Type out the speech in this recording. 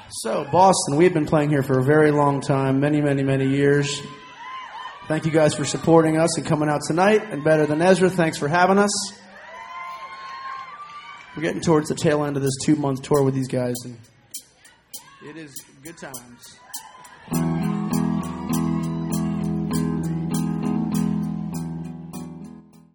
So, Boston, we've been playing here for a very long time, many, many, many years. Thank you guys for supporting us and coming out tonight. And Better Than Ezra, thanks for having us. We're getting towards the tail end of this 2-month tour with these guys, and it is good times.